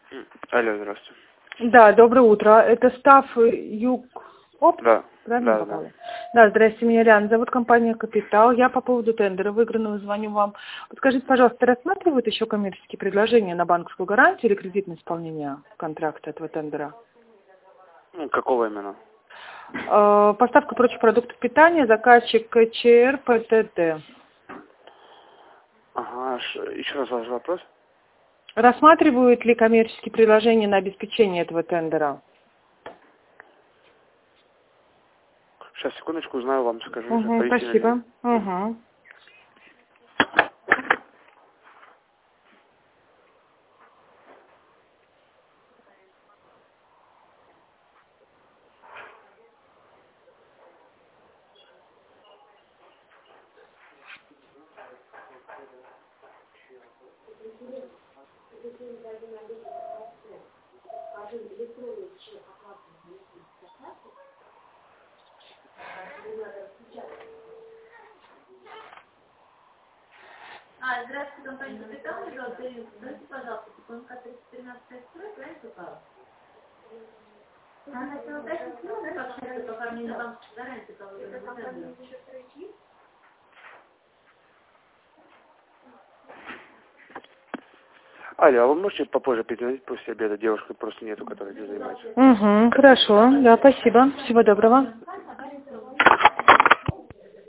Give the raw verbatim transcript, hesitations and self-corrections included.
Алло, здравствуйте. Да, доброе утро. Это Став Юг Оп? Да. Правильно Да, попала? да. Да, здрасте, меня Ляна зовут, компания «Капитал». Я по поводу тендера выигранного звоню вам. Подскажите, пожалуйста, рассматривают еще коммерческие предложения на банковскую гарантию или кредитное исполнение контракта этого тендера? Ну, какого именно? Э, Поставка прочих продуктов питания, заказчик КЧР ПТТ. Ага, ш- еще раз ваш вопрос. Рассматривают ли коммерческие предложения на обеспечение этого тендера? Сейчас, секундочку, узнаю, вам скажу. Угу, Повисите на линии. спасибо. Угу. А, здравствуйте, компания «Капитал», пожалуйста, скажите, пожалуйста, ка триста тринадцать строй, правильно попала? Она хотела уточнить, ну, да, как сейчас это оформление банковской гарантии, кого-то это оформление еще пройти? Аля, а вы можете попозже перезвонить после обеда? Девушка просто нету, которая этим занимается. Угу, хорошо, да, спасибо. Всего доброго.